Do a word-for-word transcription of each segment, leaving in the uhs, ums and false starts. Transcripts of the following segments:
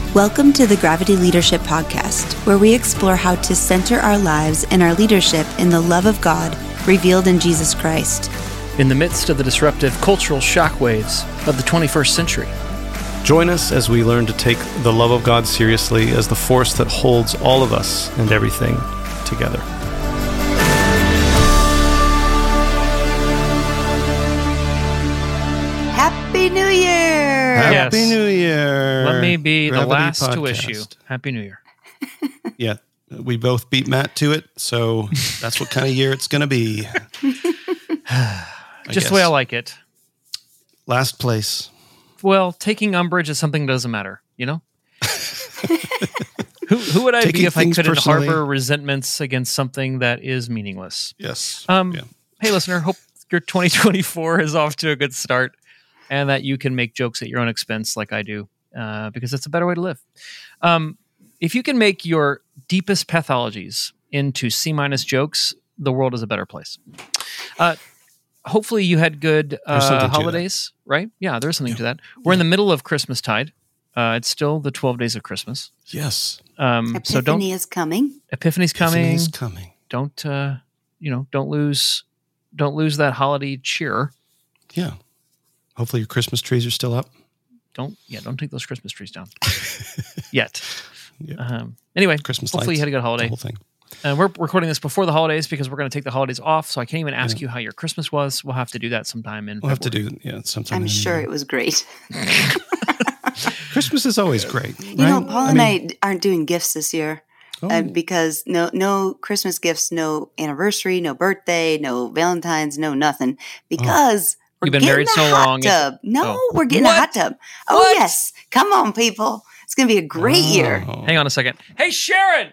Welcome to the Gravity Leadership Podcast, where we explore how to center our lives and our leadership in the love of God revealed in Jesus Christ. In the midst of the disruptive cultural shockwaves of the twenty-first century. Join us as we learn to take the love of God seriously as the force that holds all of us and everything together. Happy New Year! Happy Yes. New Year! Let me be Gravity the last to Podcast. wish you Happy New Year. Yeah, we both beat Matt to it, so that's what kind of year it's going to be. Just the way I like it. Last place. Well, taking umbrage is something that doesn't matter, you know? who, who would I Taking be if I things couldn't personally. harbor resentments against something that is meaningless? Yes. Um, Yeah. Hey, listener, hope your twenty twenty-four is off to a good start and that you can make jokes at your own expense like I do, uh, because it's a better way to live. Um, if you can make your deepest pathologies into C-minus jokes, the world is a better place. Uh, hopefully you had good There's something uh, to holidays, right? Yeah, there's something to that. We're in the middle of Christmas tide. Uh, it's still the twelve days of Christmas. Yes. Um, Epiphany so don't is coming. Epiphany's coming. Epiphany's coming. Don't uh, you know? Don't lose. Don't lose that holiday cheer. Yeah. Hopefully your Christmas trees are still up. Don't yeah. Don't take those Christmas trees down yet. Yeah. Um, anyway, Christmas hopefully lights, you had a good the holiday. whole thing. And we're recording this before the holidays because we're going to take the holidays off. So I can't even ask you how your Christmas was. We'll have to do that sometime in. We'll have to February. do, yeah, sometime. I'm in the sure year. it was great. Christmas is always great. You right? know, Paul and mean, I aren't doing gifts this year oh, uh, because no, no Christmas gifts, no anniversary, no birthday, no Valentine's, no nothing. Because we're You've been getting married a so hot long, it- tub. No, Oh. we're getting What? a hot tub. Oh What? yes, come on, people! It's going to be a great year. oh. Hang on a second. Hey, Sharon!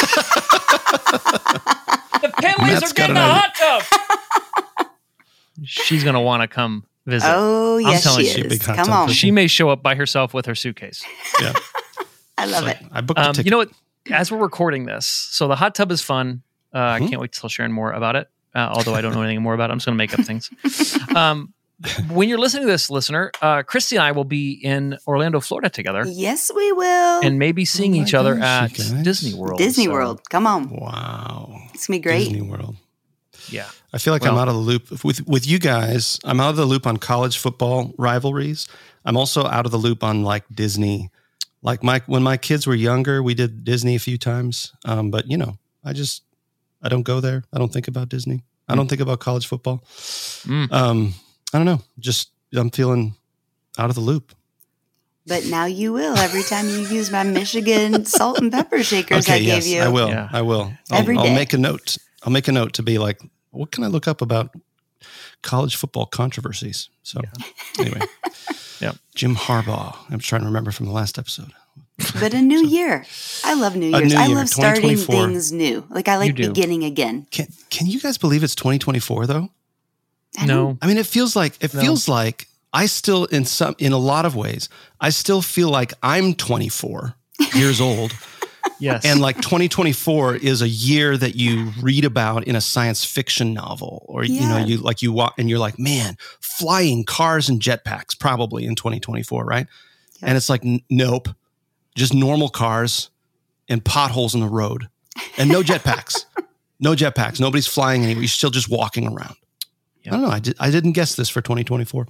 the Penleys Matt's are got getting an a idea. hot tub. She's going to want to come visit. Oh yes, telling she you, is. big hot Come tub on, person. She may show up by herself with her suitcase. Yeah. I love it. I booked a Um, ticket. you know what? As we're recording this, so the hot tub is fun. Uh, I Mhm. can't wait to tell Sharon more about it. Uh, although I don't know anything more about it, I'm just going to make up things. Um, when you're listening to this, listener, uh, Christy and I will be in Orlando, Florida together, Yes, we will. and maybe seeing my each other gosh, at you guys. Disney World. Disney So, World. Come on, Wow. it's gonna be great. Disney World. Yeah. I feel like I'm Well- out of the loop with with you guys. I'm out of the loop on college football rivalries. I'm also out of the loop on like Disney. Like my when my kids were younger, we did Disney a few times. Um, but you know, I just I don't go there. I don't think about Disney. I don't think about college football. Mm. Um, I don't know. Just I'm feeling out of the loop. But now you will every time you use my Michigan salt and pepper shakers I Okay, gave yes, you. I will. Yeah. I will. I'll, Every I'll day. make a note. I'll make a note to be like, what can I look up about college football controversies? So anyway, Yeah. Jim Harbaugh. I'm trying to remember from the last episode. But a new year. I love New A Year's. new I year, love starting twenty twenty-four. things new. Like I like You do. beginning again. Can Can you guys believe it's twenty twenty-four though? I No. don't- I mean, it feels like it No. feels like I still in some in a lot of ways I still feel like I'm twenty-four years old. Yes. And like twenty twenty-four is a year that you read about in a science fiction novel, or you know, Yeah. you like you walk and you're like, man, flying cars and jetpacks probably in twenty twenty-four, right? Yep. And it's like, n- nope, just normal cars and potholes in the road, and no jetpacks, no jetpacks. Nobody's flying anywhere. You're still just walking around. Yep. I don't know. I did, I didn't guess this for twenty twenty-four.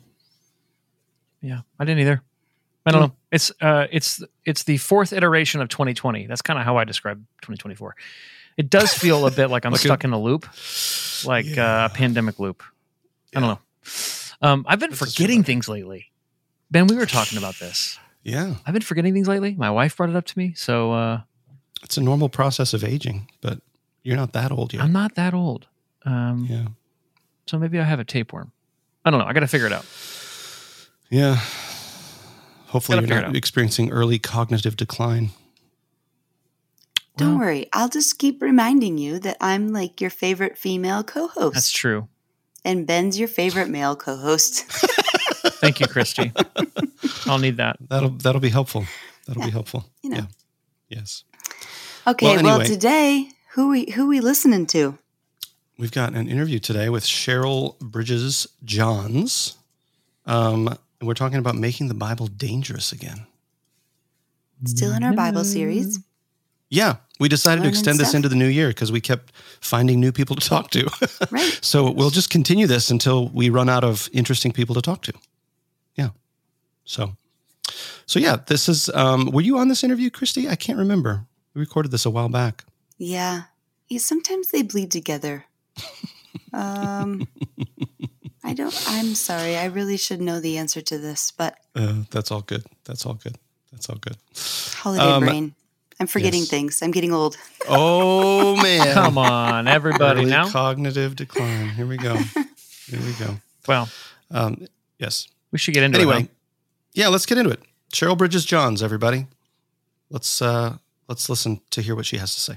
Yeah, I didn't either. I don't know. It's uh, it's it's the fourth iteration of twenty twenty. That's kind of how I describe twenty twenty-four. It does feel a bit like I'm Like a- stuck in a loop, like Yeah. uh, a pandemic loop. I don't Yeah. know. Um, I've been This is forgetting true. things lately. Ben, we were talking about this. Yeah, I've been forgetting things lately. My wife brought it up to me, so uh, it's a normal process of aging, but you're not that old yet. I'm not that old. Um, Yeah, So maybe I have a tapeworm. I don't know. I got to figure it out. yeah. Hopefully, Gotta you're figure not it out. experiencing early cognitive decline. Don't Well, worry. I'll just keep reminding you that I'm like your favorite female co-host. That's true. And Ben's your favorite male co-host. Thank you, Christy. I'll need that. That'll that'll be helpful. That'll Yeah, be helpful. you know. Yeah. Yes. Okay, Well, well, anyway. today, who we who we listening to? We've got an interview today with Cheryl Bridges Johns. Um, and we're talking about making the Bible dangerous again. Still in our Bible series. Yeah, we decided Learning to extend this stuff. into the new year because we kept finding new people to talk to. Right. So we'll just continue this until we run out of interesting people to talk to. Yeah. So, so yeah, this is, um, were you on this interview, Christy? I can't remember. We recorded this a while back. Yeah. Yeah, sometimes they bleed together. Um, I don't, I'm sorry. I really should know the answer to this, but. Uh, that's all good. That's all good. That's all good. Holiday Um, brain. I'm forgetting yes. things. I'm getting old. Oh, man. Come on, everybody Early now. cognitive decline. Here we go. Here we go. Well, Um, yes. we should get into Anyway, it. yeah, let's get into it. Cheryl Bridges Johns, everybody. Let's uh, let's listen to hear what she has to say.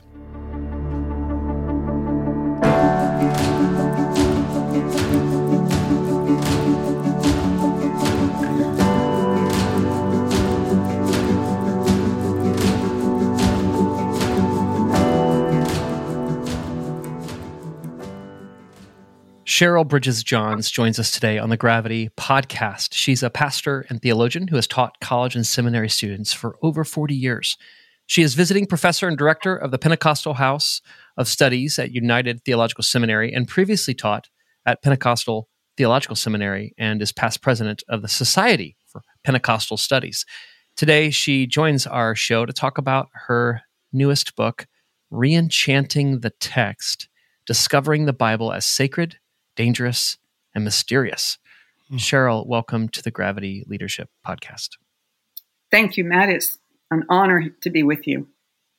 Cheryl Bridges Johns joins us today on the Gravity podcast. She's a pastor and theologian who has taught college and seminary students for over forty years. She is visiting professor and director of the Pentecostal House of Studies at United Theological Seminary and previously taught at Pentecostal Theological Seminary and is past president of the Society for Pentecostal Studies. Today, she joins our show to talk about her newest book, Re-Enchanting the Text, Discovering the Bible as Sacred, Dangerous, and Mysterious. Mm. Cheryl, welcome to the Gravity Leadership Podcast. Thank you, Matt. It's an honor to be with you.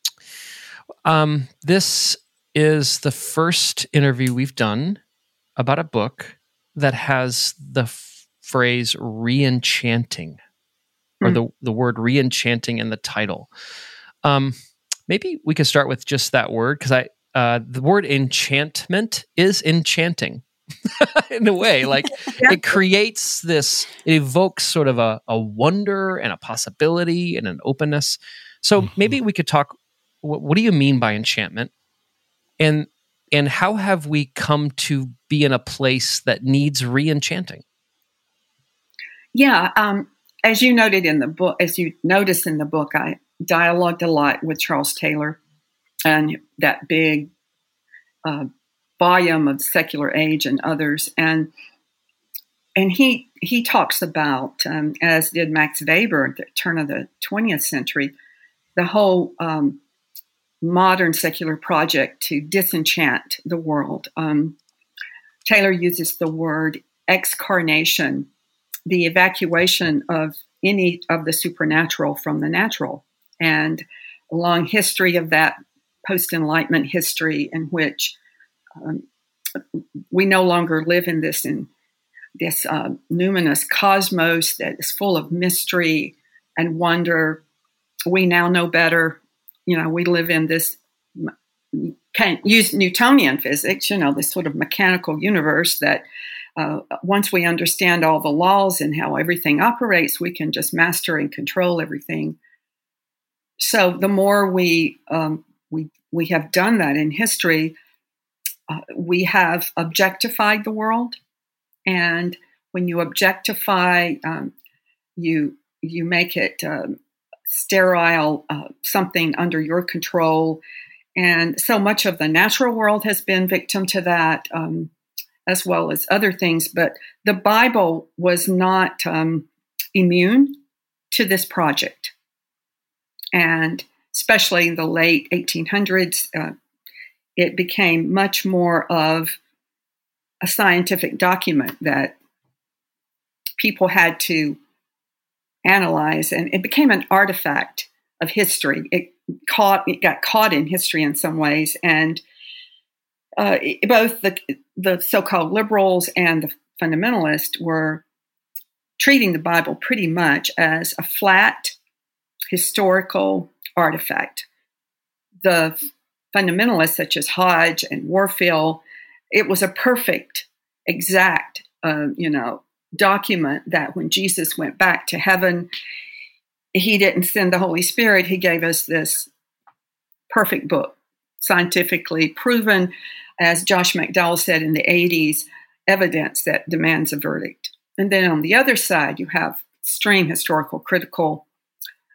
Um, this is the first interview we've done about a book that has the f- phrase re-enchanting, or mm. the, the word re-enchanting in the title. Um, maybe we could start with just that word, because I uh, the word enchantment is enchanting. In a way, like yeah. It creates this, it evokes sort of a, a wonder and a possibility and an openness. So mm-hmm. maybe we could talk, what, what do you mean by enchantment? And and how have we come to be in a place that needs re-enchanting? Yeah, um, as you noted in the book, as you notice in the book, I dialogued a lot with Charles Taylor and that big uh volume of Secular Age and others, and and he he talks about, um, as did Max Weber at the turn of the twentieth century, the whole um, modern secular project to disenchant the world. Um, Taylor uses the word excarnation, the evacuation of any of the supernatural from the natural, and a long history of that post-Enlightenment history in which Um, we no longer live in this in this uh, numinous cosmos that is full of mystery and wonder. We now know better. You know, we live in this, can't use Newtonian physics, you know, this sort of mechanical universe that uh, once we understand all the laws and how everything operates, we can just master and control everything. So the more we um, we we have done that in history, Uh, we have objectified the world, and when you objectify, um, you you make it um, sterile, uh, something under your control, and so much of the natural world has been victim to that, um, as well as other things. But the Bible was not um, immune to this project, and especially in the late eighteen hundreds. Uh, It became much more of a scientific document that people had to analyze, and it became an artifact of history. It caught, it got caught in history in some ways, and uh, it, both the the so-called liberals and the fundamentalists were treating the Bible pretty much as a flat historical artifact. The fundamentalists such as Hodge and Warfield, it was a perfect, exact, uh, you know, document that when Jesus went back to heaven, he didn't send the Holy Spirit. He gave us this perfect book, scientifically proven, as Josh McDowell said in the eighties, evidence that demands a verdict. And then on the other side, you have extreme historical critical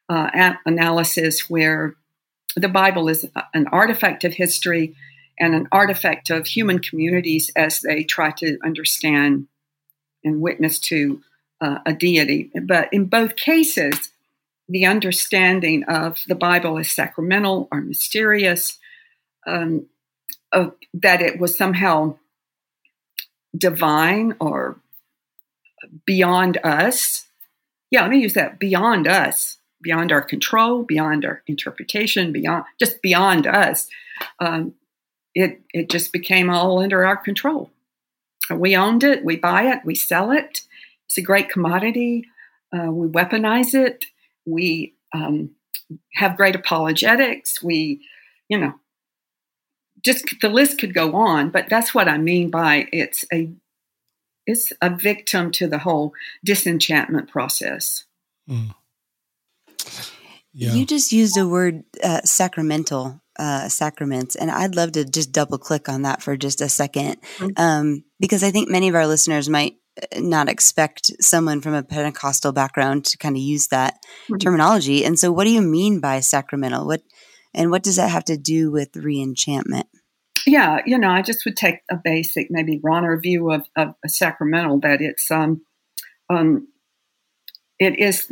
uh, a- analysis where the Bible is an artifact of history and an artifact of human communities as they try to understand and witness to uh, a deity. But in both cases, the understanding of the Bible as sacramental or mysterious, um, of, that it was somehow divine or beyond us. Yeah, let me use that, beyond us, beyond our control, beyond our interpretation, beyond just beyond us. Um, it it just became all under our control. We owned it, we buy it, we sell it. It's a great commodity. Uh, we weaponize it. We um, have great apologetics. We, you know, just the list could go on. But that's what I mean by it's a it's a victim to the whole disenchantment process. Mm. Yeah. You just used a word, uh, sacramental, uh, sacraments, and I'd love to just double click on that for just a second, Mm-hmm. um, because I think many of our listeners might not expect someone from a Pentecostal background to kind of use that Mm-hmm. terminology. And so, what do you mean by sacramental? What and what does that have to do with re-enchantment? Yeah, you know, I just would take a basic, maybe runner view of, of a sacramental, that it's um, um, it is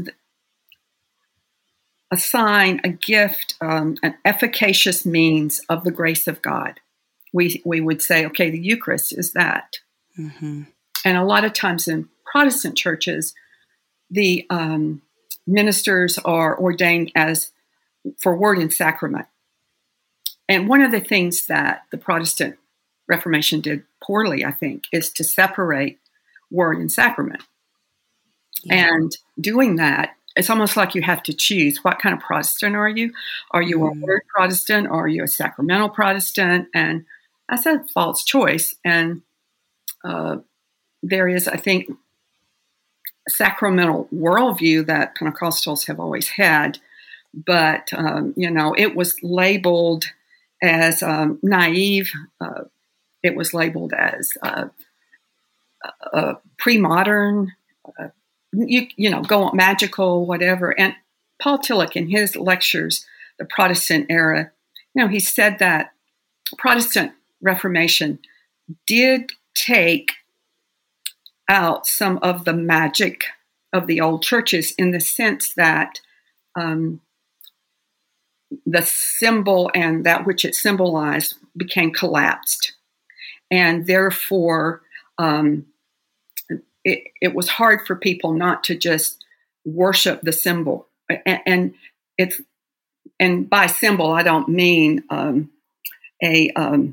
a sign, a gift, um, an efficacious means of the grace of God. We we would say, okay, the Eucharist is that. Mm-hmm. And a lot of times in Protestant churches, the um, ministers are ordained as for word and sacrament. And one of the things that the Protestant Reformation did poorly, I think, is to separate word and sacrament. Yeah. And doing that, it's almost like you have to choose, what kind of Protestant are you? Are you Mm. a word Protestant or are you a sacramental Protestant? And that's a false choice. And uh, there is, I think, a sacramental worldview that Pentecostals have always had. But, um, you know, it was labeled as um, naive. Uh, it was labeled as uh, uh, pre-modern, uh, you, you know, go on, magical, whatever. And Paul Tillich, in his lectures, The Protestant Era, you know, he said that Protestant Reformation did take out some of the magic of the old churches, in the sense that um, the symbol and that which it symbolized became collapsed. And therefore, um, it, it was hard for people not to just worship the symbol. And, and it's and by symbol, I don't mean um, a um,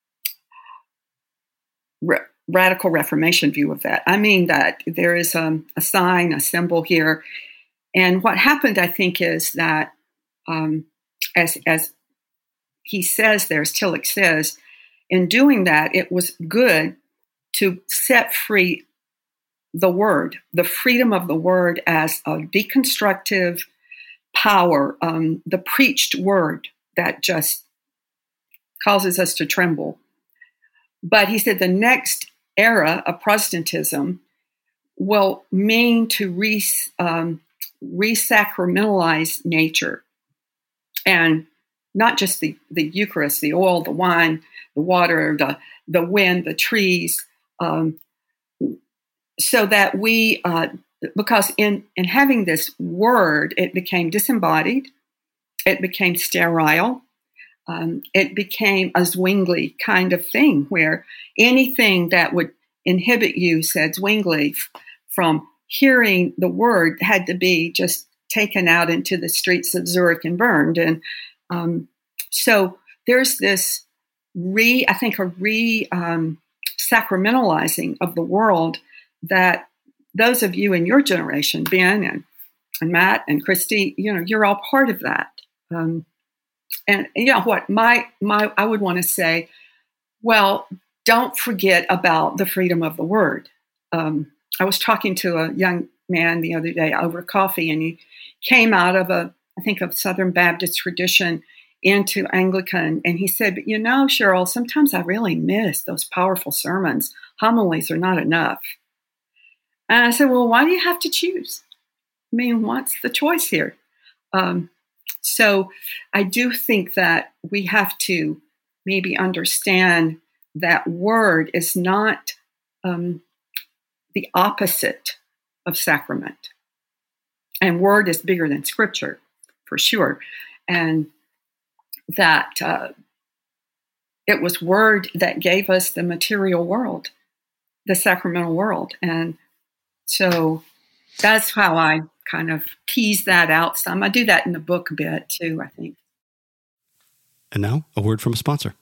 re- radical Reformation view of that. I mean that there is um, a sign, a symbol here. And what happened, I think, is that um, as as he says there, as Tillich says, in doing that, it was good to set free the word, the freedom of the word as a deconstructive power, um, the preached word that just causes us to tremble. But he said the next era of Protestantism will mean to re, um, re-sacramentalize nature. And not just the, the Eucharist, the oil, the wine, the water, the, the wind, the trees, um, so that we, uh, because in, in having this word, it became disembodied, it became sterile, um, it became a Zwingli kind of thing, where anything that would inhibit you, said Zwingli, from hearing the word had to be just taken out into the streets of Zurich and burned. And um, so there's this re, I think, a re um, sacramentalizing of the world that those of you in your generation, Ben and, and Matt and Christy, you know, you're all part of that. Um, and you know what, my my I would want to say, well, don't forget about the freedom of the word. Um, I was talking to a young man the other day over coffee, and he came out of a, I think, a Southern Baptist tradition into Anglican. And he said, but you know, Cheryl, sometimes I really miss those powerful sermons. Homilies are not enough. And I said, well, why do you have to choose? I mean, what's the choice here? Um, so I do think that we have to maybe understand that word is not um, the opposite of sacrament. And word is bigger than scripture, for sure. And that uh, it was word that gave us the material world, the sacramental world. And so that's how I kind of tease that out some. I do that in the book a bit too, I think. And now a word from a sponsor.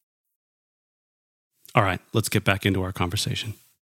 All right, let's get back into our conversation.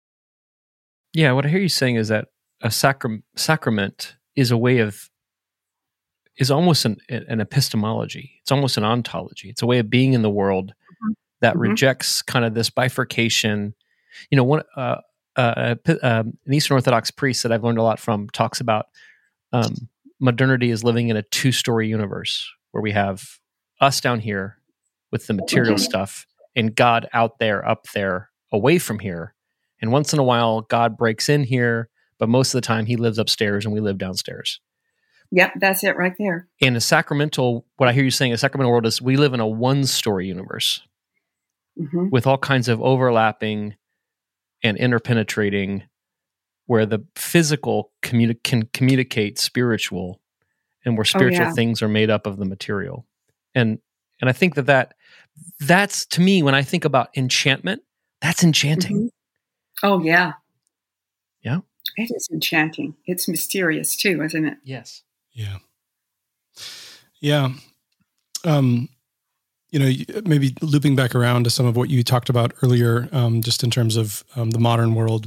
Yeah, what I hear you saying is that a sacram- sacrament is a way of, is almost an, an epistemology. It's almost an ontology. It's a way of being in the world mm-hmm. that mm-hmm. rejects kind of this bifurcation. You know, one uh, uh, uh, an Eastern Orthodox priest that I've learned a lot from talks about um, modernity is living in a two-story universe where we have us down here with the material mm-hmm. stuff and God out there, up there, away from here. And once in a while, God breaks in here, but most of the time he lives upstairs and we live downstairs. Yep, that's it right there. And a sacramental, what I hear you saying, a sacramental world is we live in a one-story universe mm-hmm. with all kinds of overlapping and interpenetrating, where the physical communi- can communicate spiritual, and where spiritual oh, yeah. things are made up of the material. And and I think that, that that's, to me, when I think about enchantment, that's enchanting. Mm-hmm. Oh, yeah. Yeah. It is enchanting. It's mysterious too, isn't it? Yes. Yeah. Yeah. Um, you know, maybe looping back around to some of what you talked about earlier, um, just in terms of um, the modern world,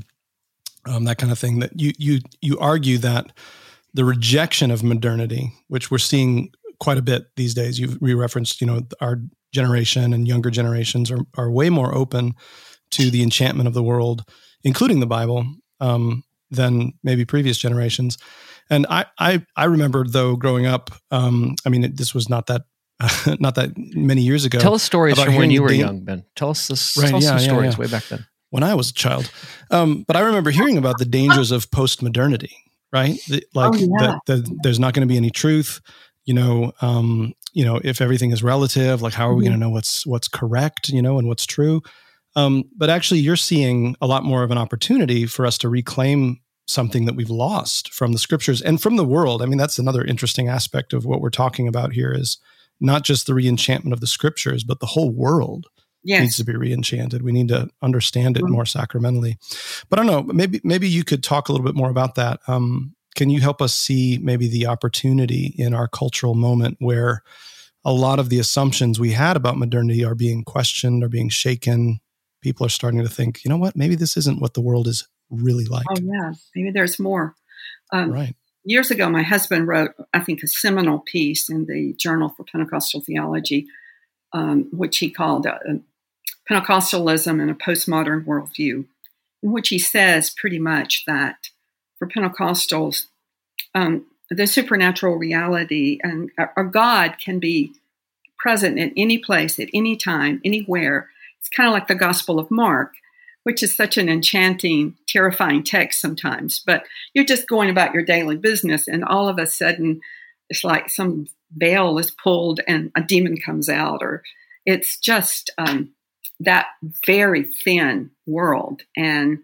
um, that kind of thing, that you, you, you argue that the rejection of modernity, which we're seeing quite a bit these days, you've re-referenced, you know, our generation and younger generations are, are way more open to the enchantment of the world, including the Bible, um, than maybe previous generations. And I, I, I remember though growing up, um, I mean, it, this was not that, uh, not that many years ago. Tell us stories from when you were da- young, Ben. Tell us this. Right, tell us yeah, some yeah, stories yeah. way back then. When I was a child, um, but I remember hearing about the dangers of postmodernity. Right, the, like oh, yeah. that. The, there's not going to be any truth. You know, um, you know, if everything is relative, like how are we mm-hmm. going to know what's what's correct? You know, and what's true. Um, but actually, you're seeing a lot more of an opportunity for us to reclaim something that we've lost from the scriptures and from the world. I mean, that's another interesting aspect of what we're talking about here is not just the re-enchantment of the scriptures, but the whole world yes. needs to be re-enchanted. We need to understand it mm-hmm. more sacramentally. But I don't know, maybe maybe you could talk a little bit more about that. Um, can you help us see maybe the opportunity in our cultural moment where a lot of the assumptions we had about modernity are being questioned, are being shaken? People are starting to think, you know what, maybe this isn't what the world is really like. Oh, yeah. Maybe there's more. Um, right. Years ago, my husband wrote, I think, a seminal piece in the Journal for Pentecostal Theology, um, which he called uh, Pentecostalism in a Postmodern Worldview, in which he says pretty much that for Pentecostals, um, the supernatural reality and our God can be present in any place, at any time, anywhere. It's kind of like the Gospel of Mark, which is such an enchanting, terrifying text sometimes. But you're just going about your daily business, and all of a sudden, it's like some veil is pulled and a demon comes out, or it's just um, that very thin world. And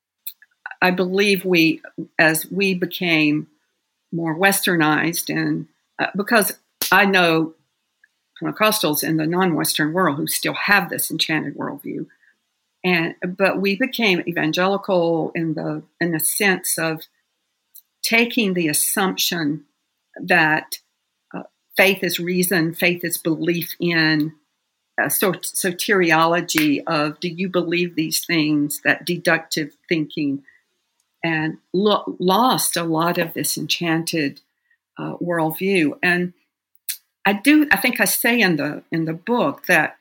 I believe we, as we became more westernized, and uh, because I know Pentecostals in the non-Western world who still have this enchanted worldview, and but we became evangelical in the in the sense of taking the assumption that uh, faith is reason, faith is belief in uh, so, soteriology of do you believe these things, that deductive thinking, and lo- lost a lot of this enchanted uh, worldview. And I do, I think I say in the in the book that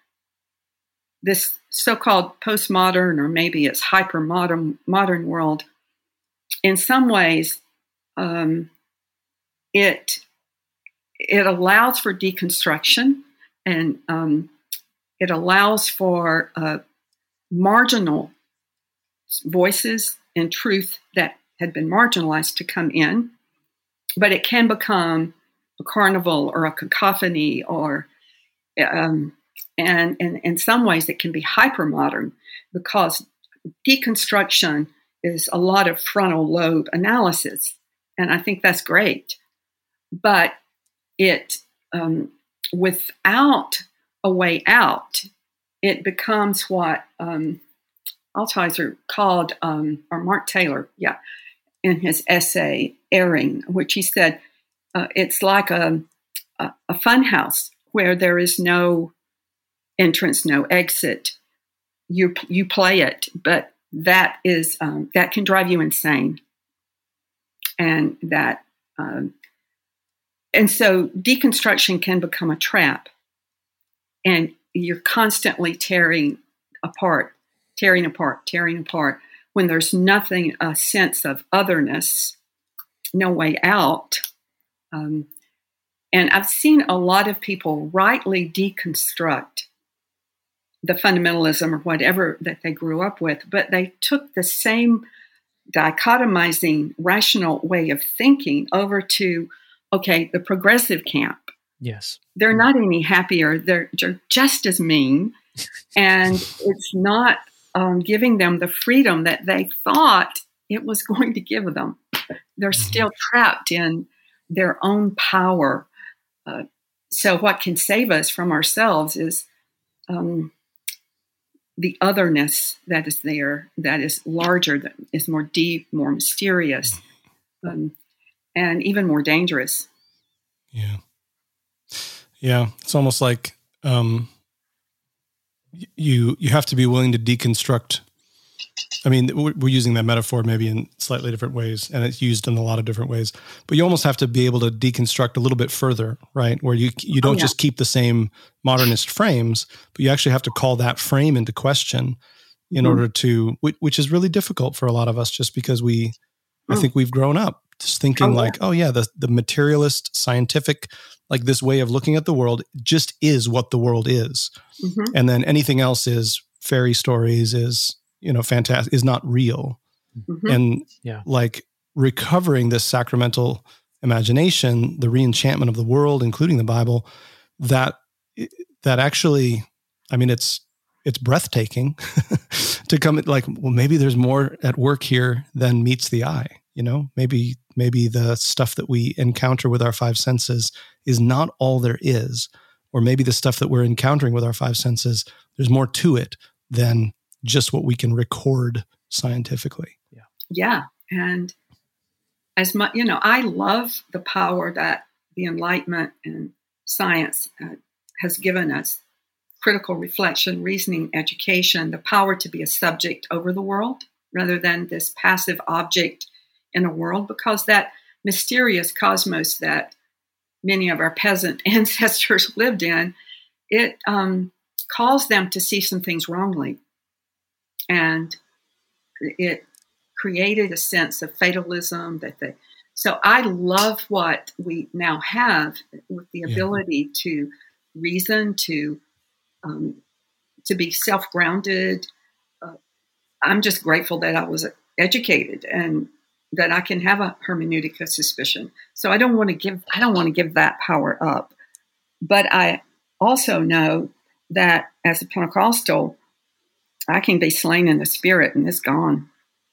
this so-called postmodern, or maybe it's hyper-modern modern world, in some ways, um, it it allows for deconstruction, and um, it allows for uh, marginal voices and truth that had been marginalized to come in, but it can become a carnival or a cacophony, or um, and, and in some ways it can be hypermodern, because deconstruction is a lot of frontal lobe analysis, and I think that's great. But it um, without a way out, it becomes what um, Altizer called, um, or Mark Taylor, yeah, in his essay "Erring," which he said uh, it's like a, a a fun house where there is no entrance, no exit. You you play it, but that is um, that can drive you insane, and that um, and so deconstruction can become a trap, and you're constantly tearing apart, tearing apart, tearing apart. When there's nothing, a sense of otherness, no way out. Um, and I've seen a lot of people rightly deconstruct the fundamentalism or whatever that they grew up with, but they took the same dichotomizing, rational way of thinking over to, okay, the progressive camp. Yes. They're not any happier. They're, they're just as mean. And it's not um, giving them the freedom that they thought it was going to give them. They're still trapped in their own power. Uh, so what can save us from ourselves is um, the otherness that is there, that is larger, that is more deep, more mysterious, um, and even more dangerous. Yeah. Yeah. It's almost like um, you you have to be willing to deconstruct. I mean, we're using that metaphor maybe in slightly different ways, and it's used in a lot of different ways. But you almost have to be able to deconstruct a little bit further, right? Where you you don't oh, yeah. just keep the same modernist frames, but you actually have to call that frame into question in mm-hmm. order to, which is really difficult for a lot of us, just because we, mm. I think we've grown up just thinking oh, like, yeah. oh yeah, the the materialist, scientific, like this way of looking at the world just is what the world is, mm-hmm. and then anything else is fairy stories, is you know, fantastic, is not real. Mm-hmm. And yeah. like recovering this sacramental imagination, the reenchantment of the world, including the Bible, that, that actually, I mean, it's, it's breathtaking to come like, well, maybe there's more at work here than meets the eye. You know, maybe, maybe the stuff that we encounter with our five senses is not all there is, or maybe the stuff that we're encountering with our five senses, there's more to it than just what we can record scientifically. Yeah. Yeah. And as much, you know, I love the power that the Enlightenment and science uh, has given us. Critical reflection, reasoning, education, the power to be a subject over the world rather than this passive object in a world, because that mysterious cosmos that many of our peasant ancestors lived in, it um, calls them to see some things wrongly. And it created a sense of fatalism that they, so I love what we now have with the ability yeah. to reason, to um, to be self-grounded. Uh, I'm just grateful that I was educated and that I can have a hermeneutic of suspicion. So I don't want to give I don't want to give that power up. But I also know that as a Pentecostal, I can be slain in the spirit and it's gone.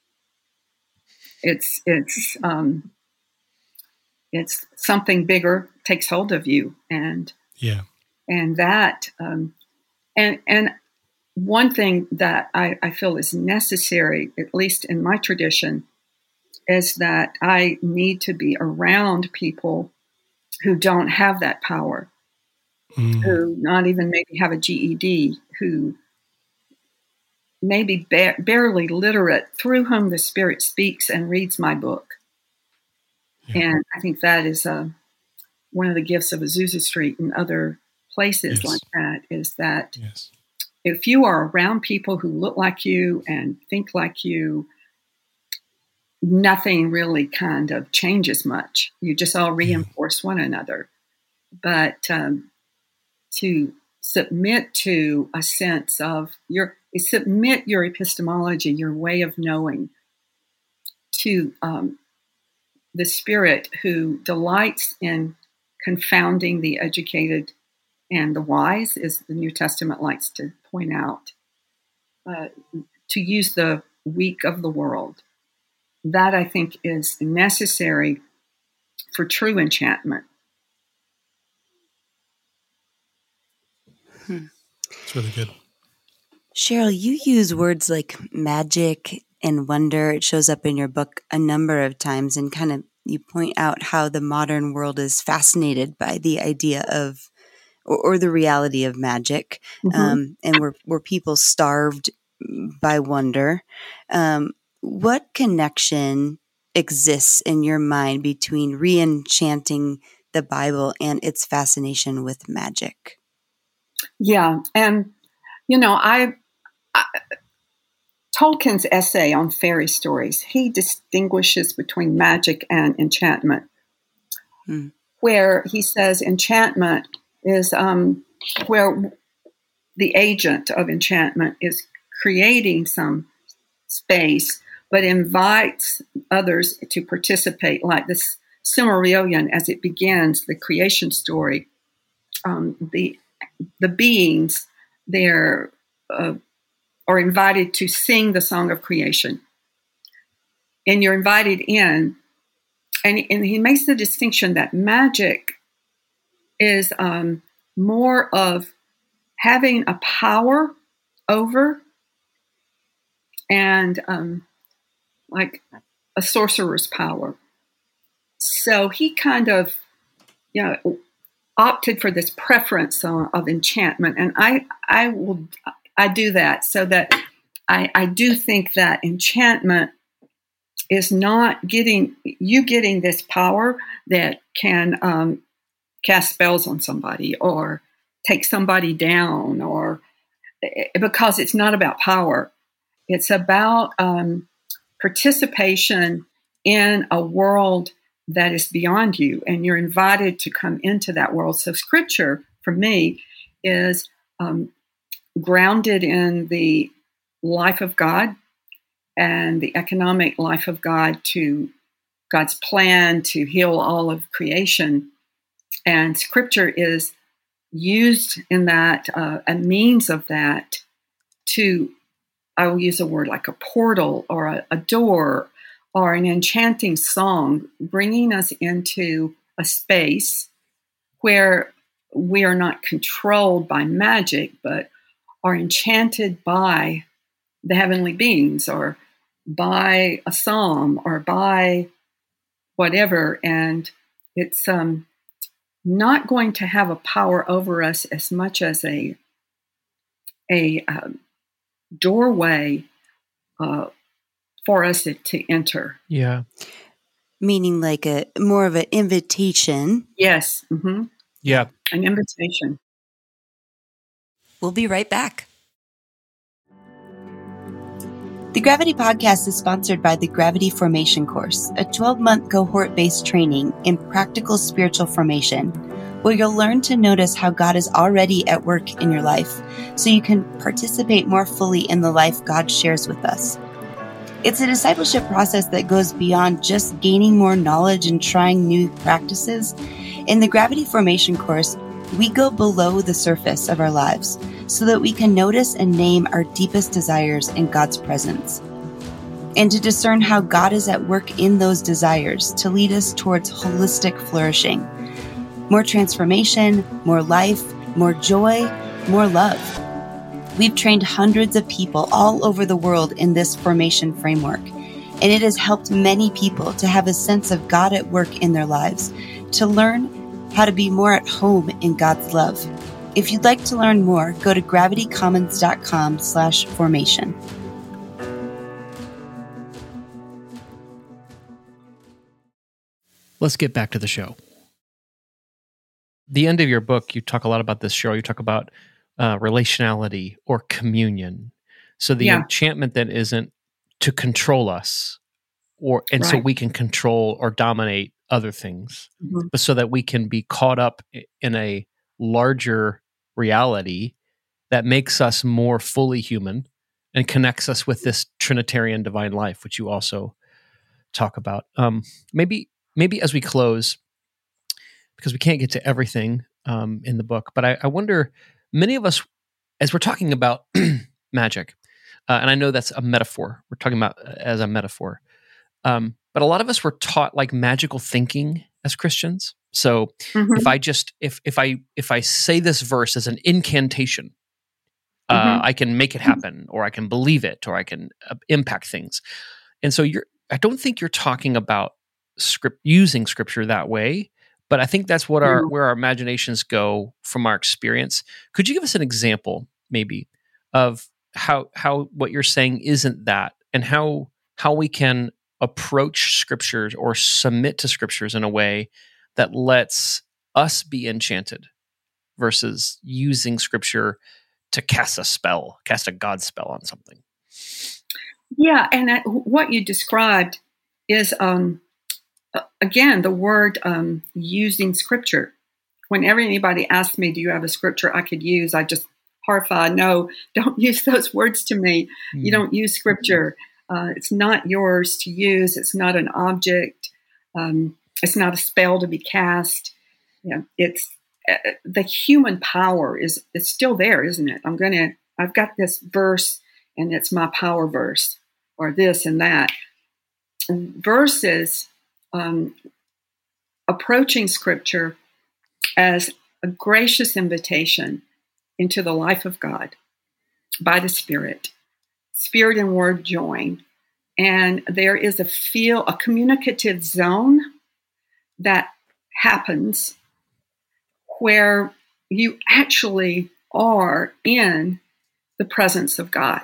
It's it's um, it's something bigger takes hold of you, and yeah, and that um, and and one thing that I, I feel is necessary, at least in my tradition, is that I need to be around people who don't have that power, mm. who not even maybe have a G E D, who maybe ba- barely literate, through whom the Spirit speaks and reads my book. Yeah. And I think that is uh, one of the gifts of Azusa Street and other places yes. like that, is that yes. if you are around people who look like you and think like you, nothing really kind of changes much. You just all reinforce yeah. one another. But um, to submit to a sense of your, submit your epistemology, your way of knowing, to um, the Spirit who delights in confounding the educated and the wise, as the New Testament likes to point out, uh, to use the weak of the world. That, I think, is necessary for true enchantment. Hmm. It's really good. Cheryl, you use words like magic and wonder. It shows up in your book a number of times, and kind of you point out how the modern world is fascinated by the idea of or, or the reality of magic, mm-hmm. um, and we're, we're people starved by wonder. Um, what connection exists in your mind between re-enchanting the Bible and its fascination with magic? Yeah, and you know, I, I Tolkien's essay on fairy stories, he distinguishes between magic and enchantment, hmm. where he says enchantment is um, where the agent of enchantment is creating some space, but invites others to participate, like this Silmarillion, as it begins, the creation story. Um, the the beings there uh, are invited to sing the song of creation. And you're invited in, and, and he makes the distinction that magic is um, more of having a power over and um, like a sorcerer's power. So he kind of, you know, opted for this preference of, of enchantment, and I, I will, I do that so that I, I do think that enchantment is not getting you getting this power that can um, cast spells on somebody or take somebody down, or because it's not about power. It's about um, participation in a world that is beyond you, and you're invited to come into that world. So Scripture, for me, is um, grounded in the life of God and the economic life of God, to God's plan to heal all of creation. And Scripture is used in that, uh, a means of that to, I will use a word like a portal or a, a door or an enchanting song, bringing us into a space where we are not controlled by magic, but are enchanted by the heavenly beings or by a psalm or by whatever. And it's um, not going to have a power over us as much as a, a um, doorway uh, for us to, to enter. Yeah. Meaning like a more of an invitation. Yes. Mm-hmm. Yeah. An invitation. We'll be right back. The Gravity Podcast is sponsored by the Gravity Formation Course, a twelve-month cohort-based training in practical spiritual formation, where you'll learn to notice how God is already at work in your life, so you can participate more fully in the life God shares with us. It's a discipleship process that goes beyond just gaining more knowledge and trying new practices. In the Gravity Formation Course, we go below the surface of our lives so that we can notice and name our deepest desires in God's presence, and to discern how God is at work in those desires to lead us towards holistic flourishing. More transformation, more life, more joy, more love. We've trained hundreds of people all over the world in this formation framework, and it has helped many people to have a sense of God at work in their lives, to learn how to be more at home in God's love. If you'd like to learn more, go to gravitycommons.com slash formation. Let's get back to the show. The end of your book, you talk a lot about this, Cheryl. You talk about uh, relationality or communion. So the yeah. enchantment that isn't to control us, or and right. so we can control or dominate other things, mm-hmm. but so that we can be caught up in a larger reality that makes us more fully human and connects us with this Trinitarian divine life, which you also talk about. Um, maybe, maybe as we close, because we can't get to everything um, in the book. But I, I wonder, many of us, as we're talking about magic, uh, and I know that's a metaphor. We're talking about as a metaphor. Um, but a lot of us were taught like magical thinking as Christians. So mm-hmm. if I just if if I if I say this verse as an incantation, uh, mm-hmm. I can make it happen, or I can believe it, or I can uh, impact things. And so you're I don't think you're talking about script using scripture that way, but I think that's what our where our imaginations go from our experience. Could you give us an example, maybe, of how how what you're saying isn't that, and how how we can approach scriptures or submit to scriptures in a way that lets us be enchanted versus using scripture to cast a spell, cast a God spell on something? Yeah, and that, what you described is, um, again, the word um, using scripture. Whenever anybody asks me, do you have a scripture I could use? I just horrified, no, don't use those words to me. Mm. You don't use scripture. Uh, it's not yours to use. It's not an object. Um, it's not a spell to be cast. Yeah, it's uh, the human power is it's still there, isn't it? I'm gonna. I've got this verse, and it's my power verse, or this and that. Versus um, approaching scripture as a gracious invitation into the life of God by the Spirit. Spirit and word join, and there is a feel, a communicative zone that happens where you actually are in the presence of God.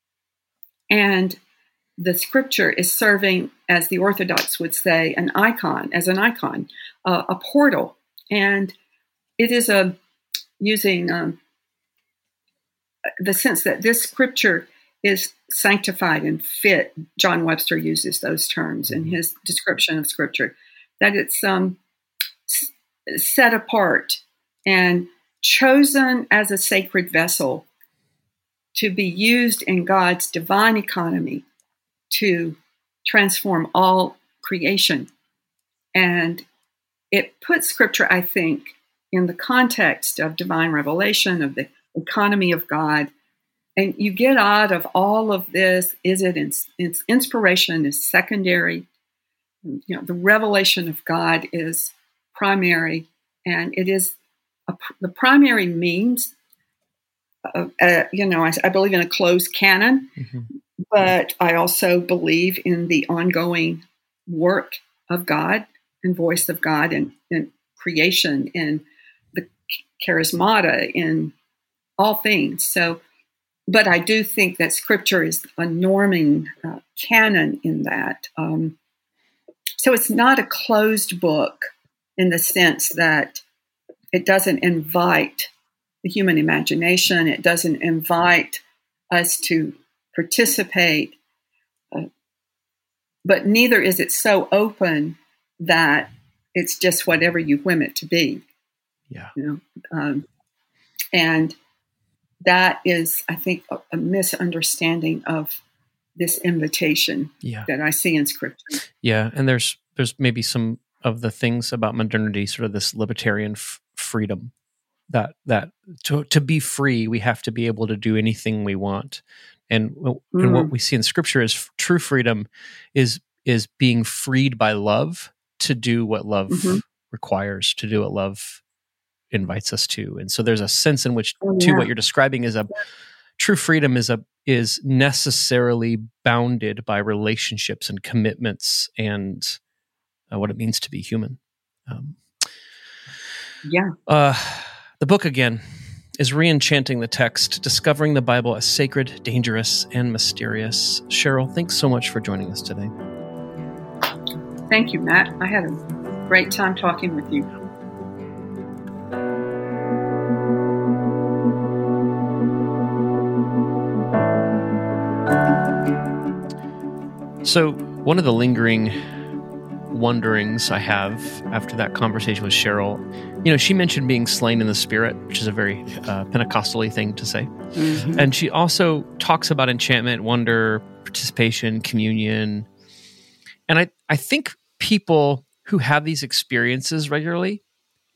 And the scripture is serving, as the Orthodox would say, an icon, as an icon, uh, a portal. And it is a using um, the sense that this scripture is sanctified and fit. John Webster uses those terms in his description of scripture, that it's um, set apart and chosen as a sacred vessel to be used in God's divine economy to transform all creation. And it puts scripture, I think, in the context of divine revelation, of the economy of God. And you get out of all of this, is it in, its inspiration is secondary. You know, the revelation of God is primary, and it is a, the primary means of, uh, you know, I, I believe in a closed canon, mm-hmm. but I also believe in the ongoing work of God and voice of God and, and creation and the charismata in all things. So, but I do think that scripture is a norming uh, canon in that. Um, so it's not a closed book in the sense that it doesn't invite the human imagination. It doesn't invite us to participate. Uh, but neither is it so open that it's just whatever you whim it to be. Yeah. You know? Um, and that is, I think, a, a misunderstanding of this invitation yeah. that I see in scripture. Yeah, and there's there's maybe some of the things about modernity, sort of this libertarian f- freedom, that that to to be free, we have to be able to do anything we want. And, mm. and what we see in scripture is f- true freedom is is being freed by love to do what love mm-hmm. requires, to do what love invites us to. And so there's a sense in which oh, yeah. to what you're describing is a true freedom is a is necessarily bounded by relationships and commitments and uh, what it means to be human. Um, yeah. Uh, the book again is Re-Enchanting the Text, Discovering the Bible as Sacred, Dangerous, and Mysterious. Cheryl, thanks so much for joining us today. Thank you, Matt. I had a great time talking with you. So one of the lingering wonderings I have after that conversation with Cheryl, you know, she mentioned being slain in the Spirit, which is a very uh, Pentecostal-y thing to say. Mm-hmm. And she also talks about enchantment, wonder, participation, communion. And I, I think people who have these experiences regularly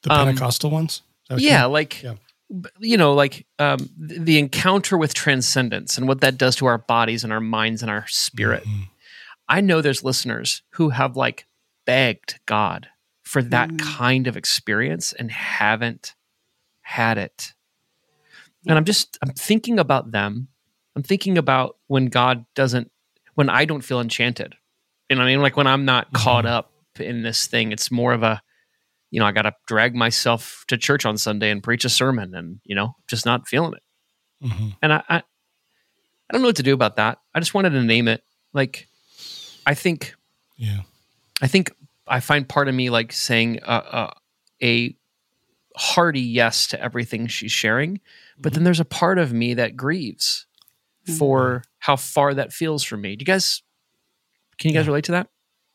The Um, Pentecostal ones? Is that what you Yeah, mean? like Yeah. b- you know, like um, th- the encounter with transcendence and what that does to our bodies and our minds and our spirit. Mhm. I know there's listeners who have like begged God for that Mhm. kind of experience and haven't had it. And I'm just I'm thinking about them. I'm thinking about when God doesn't, when I don't feel enchanted. You know what I mean? Like when I'm not caught Mhm. up in this thing, it's more of a, you know, I got to drag myself to church on Sunday and preach a sermon and, you know, just not feeling it. Mhm. And I, I, I don't know what to do about that. I just wanted to name it. Like, I think, Yeah. I think I find part of me like saying uh, uh, a hearty yes to everything she's sharing, but Mhm. then there's a part of me that grieves Mhm. for how far that feels from me. Do you guys, can you guys Yeah. relate to that?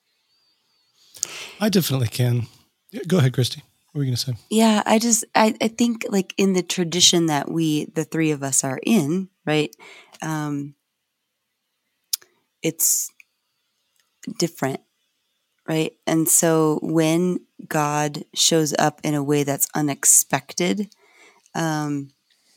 I definitely can. Yeah, go ahead, Christy. What were you going to say? Yeah, I just I, I think like in the tradition that we the three of us are in, right? Um it's different, right? And so when God shows up in a way that's unexpected, um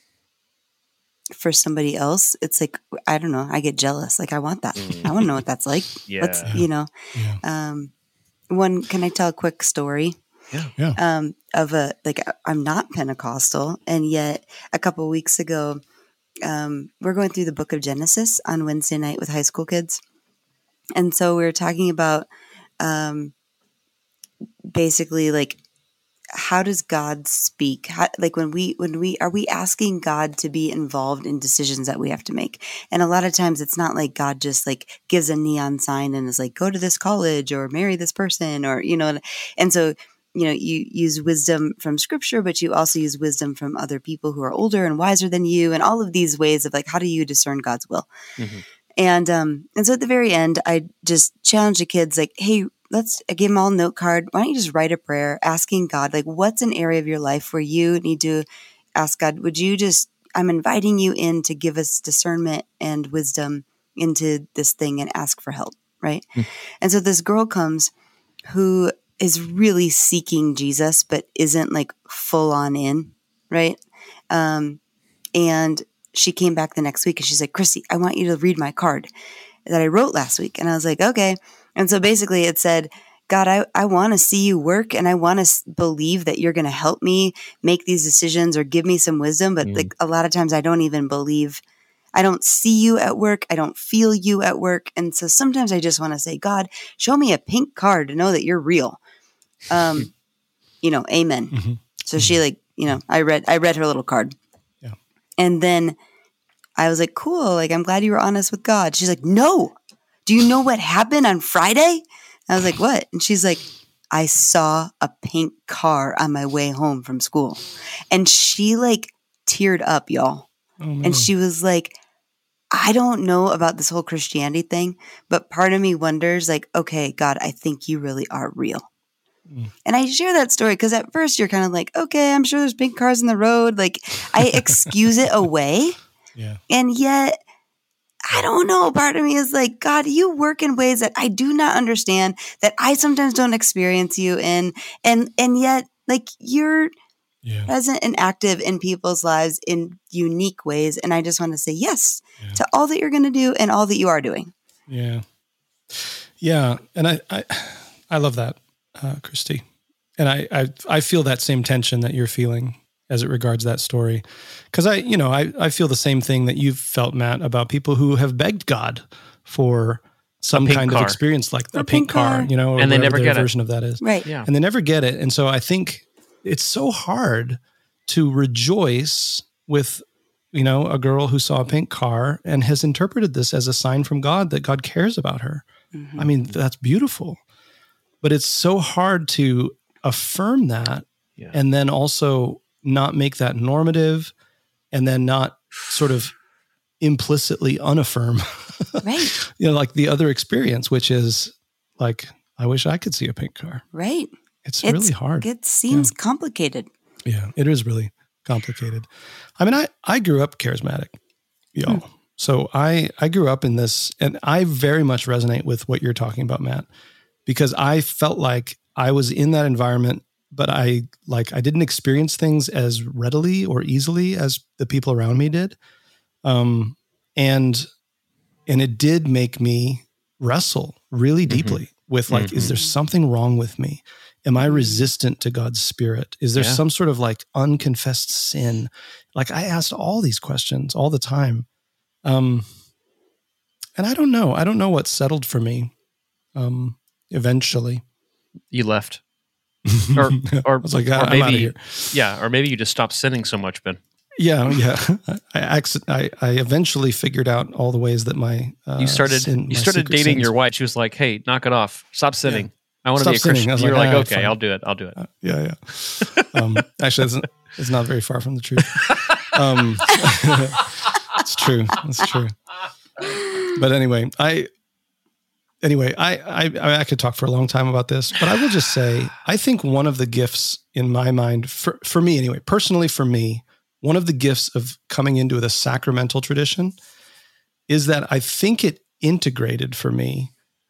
for somebody else, it's like I don't know, I get jealous. Like I want that. Mm. I want to know what that's like. Yeah. Let's, you know, Yeah. um one can I tell a quick story? Yeah. Yeah. um, of a like I'm not Pentecostal, and yet a couple weeks ago, um, we're going through the Book of Genesis on Wednesday night with high school kids, and so we were talking about um, basically like how does God speak? How, like when we when we are we asking God to be involved in decisions that we have to make? And a lot of times it's not like God just like gives a neon sign and is like go to this college or marry this person or you know, and so. You know, you use wisdom from scripture, but you also use wisdom from other people who are older and wiser than you, and all of these ways of like, how do you discern God's will? Mm-hmm. And um, and so at the very end, I just challenged the kids, like, hey, let's I gave them all a note card. Why don't you just write a prayer asking God, like, what's an area of your life where you need to ask God, would you just, I'm inviting you in to give us discernment and wisdom into this thing and ask for help, right? Mm. And so this girl comes who is really seeking Jesus, but isn't like full on in, right? Um, and she came back the next week and she's like, Christy, I want you to read my card that I wrote last week. And I was like, okay. And so basically it said, God, I, I want to see you work and I want to s- believe that you're going to help me make these decisions or give me some wisdom. But Mm. like a lot of times I don't even believe, I don't see you at work. I don't feel you at work. And so sometimes I just want to say, God, show me a pink card to know that you're real. Um, you know, amen. Mhm. So she like, you know, I read, I read her little card. Yeah. And then I was like, cool. Like, I'm glad you were honest with God. She's like, no, do you know what happened on Friday? I was like, what? And she's like, I saw a pink car on my way home from school. And she like teared up, y'all. Oh, man. And she was like, I don't know about this whole Christianity thing, but part of me wonders like, okay, God, I think you really are real. Mm. And I share that story because at first you're kind of like, okay, I'm sure there's pink cars in the road. Like I excuse it away. Yeah. And yet, I don't know. Part of me is like, God, you work in ways that I do not understand, that I sometimes don't experience you in. And, and yet, like, you're Yeah. present and active in people's lives in unique ways. And I just want to say yes Yeah. to all that you're going to do and all that you are doing. Yeah. Yeah. And I, I, I love that, uh, Christy. And I, I, I feel that same tension that you're feeling as it regards that story. Cause I, you know, I, I feel the same thing that you've felt, Matt, about people who have begged God for some pink kind car. of experience like For a a pink pink car, car. you know, or And they whatever never their get it. version of that is. Right. Yeah. And they never get it. And so I think it's so hard to rejoice with, you know, a girl who saw a pink car and has interpreted this as a sign from God that God cares about her. Mhm. I mean, that's beautiful, but it's so hard to affirm that Yeah. and then also not make that normative and then not sort of implicitly unaffirm, Right. you know, like the other experience, which is like, I wish I could see a pink car. Right. It's, It's- really hard. It seems complicated. Yeah, it is really complicated. I mean, I, I grew up charismatic, y'all. Hmm. So I, I grew up in this, and I very much resonate with what you're talking about, Matt, because I felt like I was in that environment but I like I didn't experience things as readily or easily as the people around me did. Um, and and it did make me wrestle really deeply mm-hmm. with like, mm-hmm. is there something wrong with me? Am I resistant to God's Spirit? Is there yeah. some sort of like unconfessed sin? Like I asked all these questions all the time. Um, and I don't know. I don't know what settled for me um, eventually. You left. Or, or, I was like, or I'm maybe, out of here. Yeah, or maybe you just stopped sinning so much, Ben. Yeah, yeah. I, acc- I I eventually figured out all the ways that my uh, you started sin, you started dating sins. your wife. She was like, "Hey, knock it off. Stop sinning. Yeah. I want to be a sinning. Christian." You're like, like, ah, "Okay, fine. I'll do it. I'll do it." Uh, yeah, yeah. Um, actually, it's, it's not very far from the truth. Um, it's true. It's true. But anyway, I anyway I, I I could talk for a long time about this, but I will just say I think one of the gifts in my mind, for for me anyway, personally for me. One of the gifts of coming into the sacramental tradition is that I think it integrated for me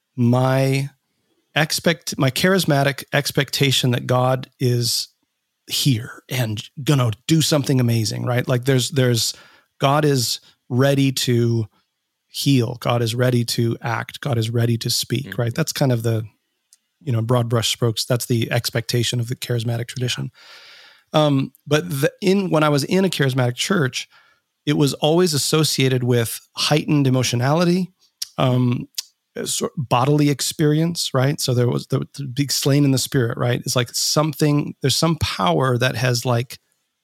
my expect my charismatic expectation that God is here and gonna do something amazing, right? Like there's there's God is ready to heal, God is ready to act, God is ready to speak, mm-hmm. right? That's kind of the, you know, broad brush strokes. That's the expectation of the charismatic tradition. Um, but the, in when I was in a charismatic church, it was always associated with heightened emotionality, um, sort of bodily experience, right? So there was the, the big slain in the spirit, right? It's like something. There's some power that has like,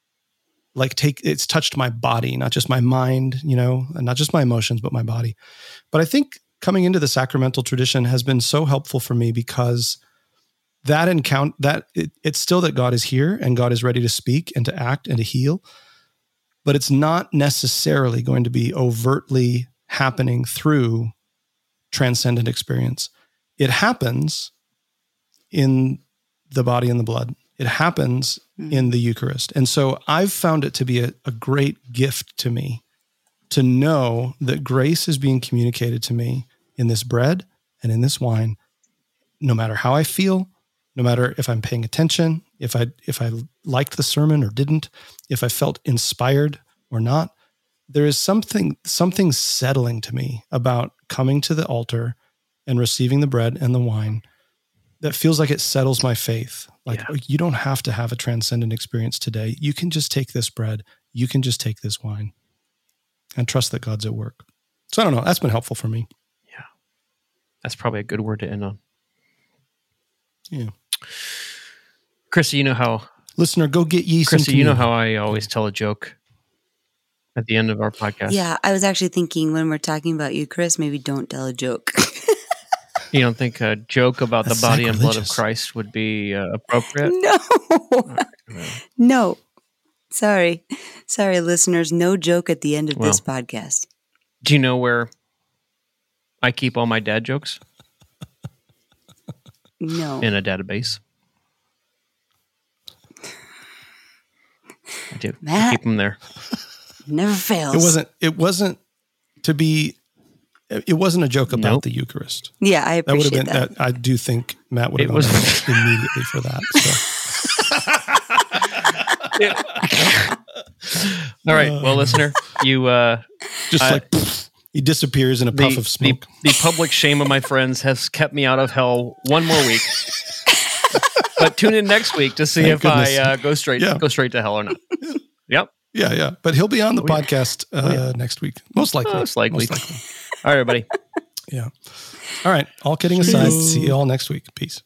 like take it's touched my body, not just my mind, you know, and not just my emotions, but my body. But I think coming into the sacramental tradition has been so helpful for me because. That encounter, that it, it's still that God is here and God is ready to speak and to act and to heal, but it's not necessarily going to be overtly happening through transcendent experience. It happens in the body and the blood. It happens mm-hmm. in the Eucharist. And so I've found it to be a, a great gift to me to know that grace is being communicated to me in this bread and in this wine, no matter how I feel, no matter if I'm paying attention, if I if I liked the sermon or didn't, if I felt inspired or not, there is something something settling to me about coming to the altar and receiving the bread and the wine that feels like it settles my faith. Like yeah. you don't have to have a transcendent experience today. You can just take this bread. You can just take this wine and trust that God's at work. So I don't know. That's been helpful for me. Yeah. That's probably a good word to end on. Yeah. Chrissy, you know how... Listener, go get ye some Chrissy, you know how I always tell a joke at the end of our podcast? Yeah, I was actually thinking when we're talking about Eucharist, maybe don't tell a joke. You don't think a joke about That's the body and blood of sacrilegious. Christ would be uh, appropriate? No. Right, well. No. Sorry. Sorry, listeners. No joke at the end of Well. this podcast. Do you know where I keep all my dad jokes? No. In a database. I do. I Matt. keep them there. Never fails. It wasn't. It wasn't to be. It wasn't a joke about Nope. the Eucharist. Yeah, I That would have appreciate been. that. That. I do think Matt would have It was- gone immediately for that. So. All right. Well, listener, you uh, Just I- like pff, he disappears in a puff the, of the, smoke. the public shame of my friends has kept me out of hell one more week. But tune in next week to see Thank if goodness. I uh, go straight Yeah. go straight to hell or not. Yep. Yeah, yeah. But he'll be on the Oh, yeah. podcast uh, Oh, yeah. next week, most likely. Most likely. Most likely. All right, everybody. Yeah. All right. All kidding aside, see you all next week. Peace.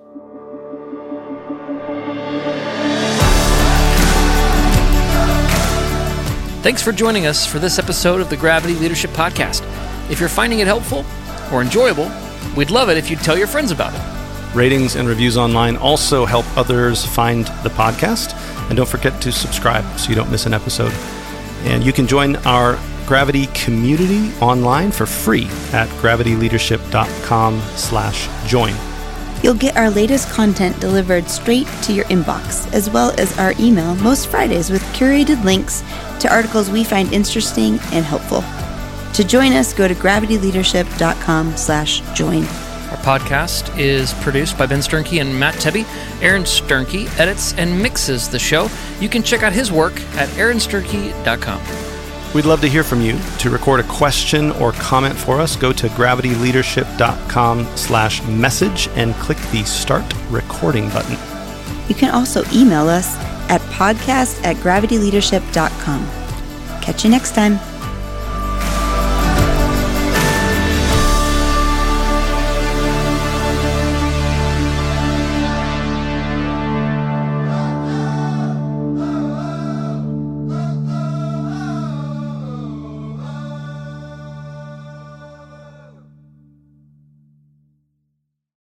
Thanks for joining us for this episode of the Gravity Leadership Podcast. If you're finding it helpful or enjoyable, we'd love it if you'd tell your friends about it. Ratings and reviews online also help others find the podcast. And don't forget to subscribe so you don't miss an episode. And you can join our Gravity community online for free at gravityleadership.com slash join. You'll get our latest content delivered straight to your inbox, as well as our email most Fridays with curated links to articles we find interesting and helpful. To join us, go to gravityleadership.com slash join. Our podcast is produced by Ben Sternke and Matt Tebbe. Aaron Sternke edits and mixes the show. You can check out his work at aaron sternke dot com. We'd love to hear from you. To record a question or comment for us, go to gravity leadership dot com slash message and click the Start Recording button. You can also email us at podcast at gravity leadership dot com. Catch you next time.